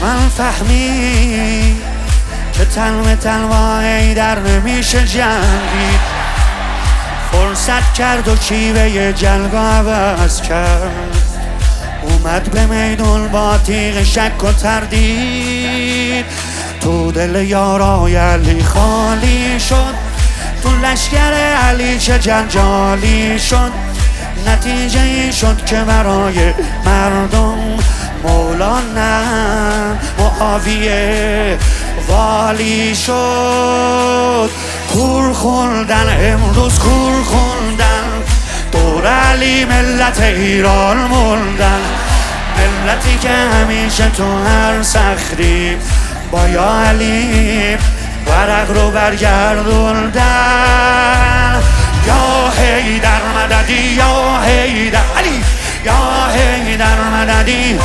دشمن فهمید که تن به تن با حیدر نمیشه جنگید. فرصت کرد و کیوه جلگا عوض کرد، اومد به میدون با تیغ شک و تردید. تو دل یارای علی خالی شد، تو لشکر علی چه جنجالی شد. نتیجه ای شد که برای مردم مولا نه معاویه والی شد. کور خوندن امروز کور خوندن، دور علی ملت ایران موندن. ملتی که همیشه تو هر سختی با یا علی ورق رو برگردوندن. یا حیدر مددی یا حیدر علی، یا حیدر مددی.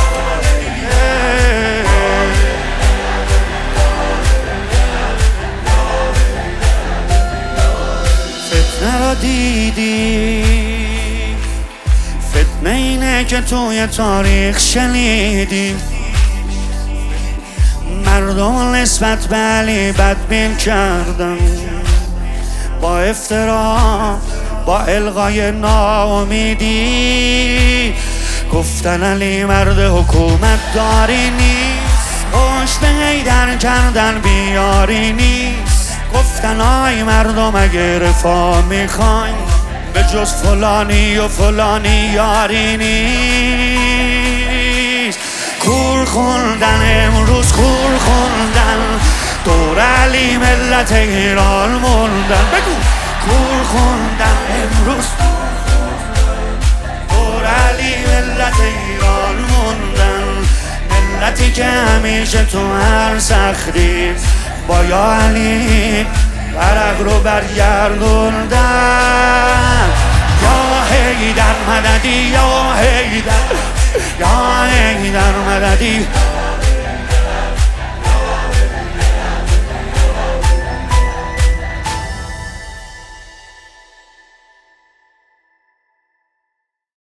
فتنه رو دیدی، فتنه اینه که توی تاریخ شنیدی. مردم نسبت به علی بدبین کردن، با افترا با الغای ناامیدی. گفتن علی مرد حکومت داری نیست، پشت به حیدر کردن بیاری نیست. گفتن آی مردم اگه رفاه میخواین، به جز فلانی و فلانی یاری نیست. کور خوندن امروز کور خوندن، دور علی ملت ایران موندن. بگو کور خوندن امروز، دور علی ملت ایران موندن. ملتی که همیشه تو هر سختی با یا علی ورق رو برگردوندن. یا حیدر مددی یا حیدر، یا حیدر مددی.